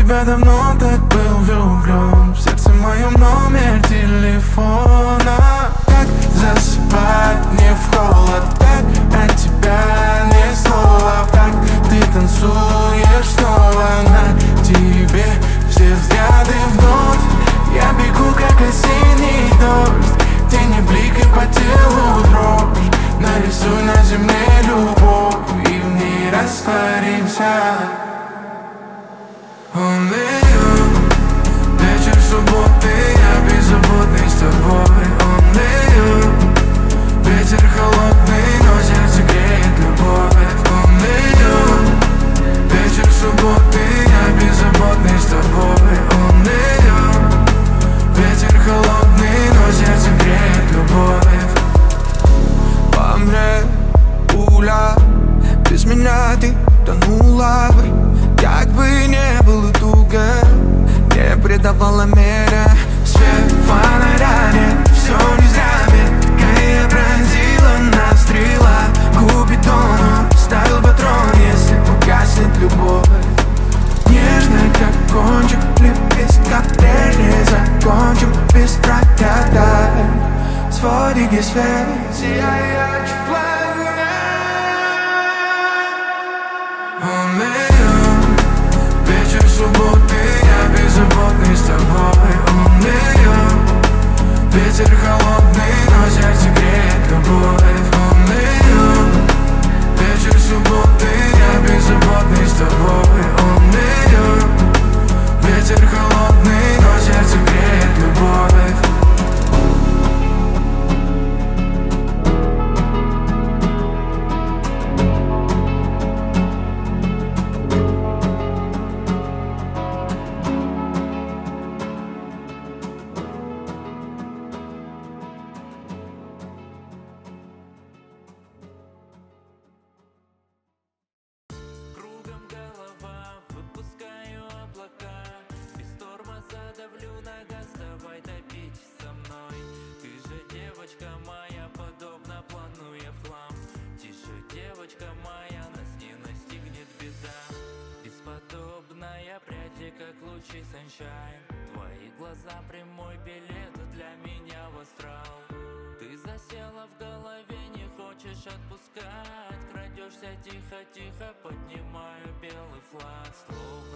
тебя давно так был влюблен. В сердце моем номер телефона. Как засыпать не в холод, как от тебя ни слова. Как ты танцуешь снова, на тебе все взгляды вновь. Я бегу, как осенний дождь, тени блик и по телу дрожь. Нарисуй на земле любовь, и в ней растворимся. Only you. Вечер субботы, я беззаботный с тобой. Only you. Ветер холодный, но сердце греет любовь. Only you. Вечер субботы, я беззаботный с тобой. Only you. Ветер холодный, но сердце греет любовь. По мне пуля, без меня ты тонула бы. Как бы не было туго, не предавала меря. Свет фонаря, нет, все не зря. Меткая пронзила нас стрела. Купидону ставил патрон, если погаснет любовь. Нежно, как кончик лепестка, не закончим без проката. Сводики свет, сияет в пламя. Only you. Вечер субботы, я беззаботный с тобой. Only you. Ветер холодный, но сердце греет любовь. Only you. Вечер субботы, я беззаботный с тобой. Only you. Ветер холодный, но сердце греет любовь. Как лучи sunshine. Твои глаза прямой билет для меня в астрал. Ты засела в голове, не хочешь отпускать. Крадешься тихо-тихо, поднимаю белый флаг. Словно